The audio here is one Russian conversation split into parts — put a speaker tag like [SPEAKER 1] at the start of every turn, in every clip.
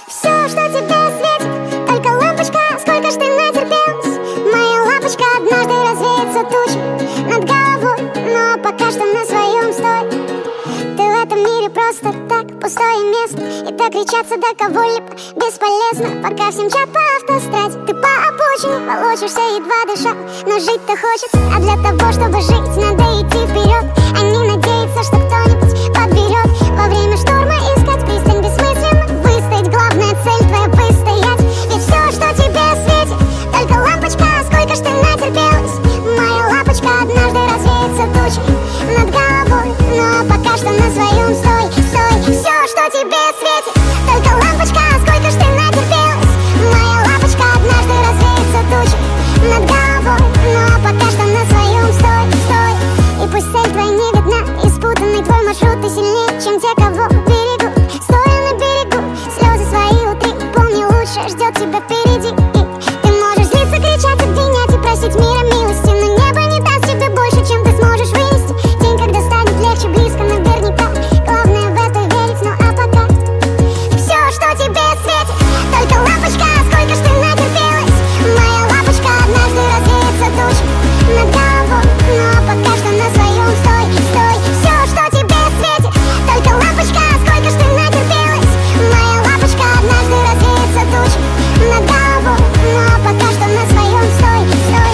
[SPEAKER 1] Все, что тебе светит, только лампочка, сколько ж ты натерпелась. Моя лампочка однажды развеется тучи над головой, но пока что на своем стой. Ты в этом мире просто так, пустое место, и так кричаться до кого-либо бесполезно. Пока всем мчат по автостраде, ты по обочине волочишься, едва дыша. Но жить-то хочется, а для того, чтобы жить, надо идти вперед, а не надеяться, что кто-нибудь подберет. Во время шторма искать пристань бессмысленно, выстоять, главная цель твоя выстоять. Ведь все, что тебе светит, только лампочка, сколько ж ты натерпелась. Моя лампочка однажды развеется тучей над головой, но пока что на своем стой, стой. Все, что тебе светит, только лампочка, сколько ж ты натерпелась. Моя лампочка однажды развеется тучей над головой, но пока что на своем стой, стой. И пусть цель твоя не видна, и спутанный твой маршрут, ты сильнее, чем те, кого берегут. Стоя на берегу, слезы свои утри, помни, лучше ждет тебя впереди. И ты можешь злиться, кричать, обвинять и просить мира милости, но небо не даст тебе больше, чем ты сможешь вынести. День, когда станет легче, близко наверняка. Главное в это верить, ну а пока все, что тебе светит, только лампочка, сколько ж ты натерпелась. Моя лампочка однажды развеется тучей над головой, но пока что на своем стой, стой. Все, что тебе светит, только лампочка, сколько ж ты натерпелась. Моя лампочка однажды развеется тучей над головой, но пока что на своем стой, стой.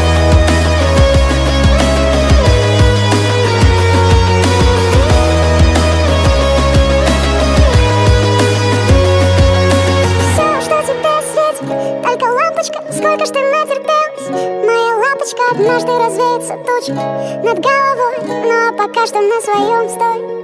[SPEAKER 1] Все, что тебе светит, только лампочка, сколько ж ты натерпелась. Моя лампочка однажды развеется тучей над головой, но пока что на своем стой.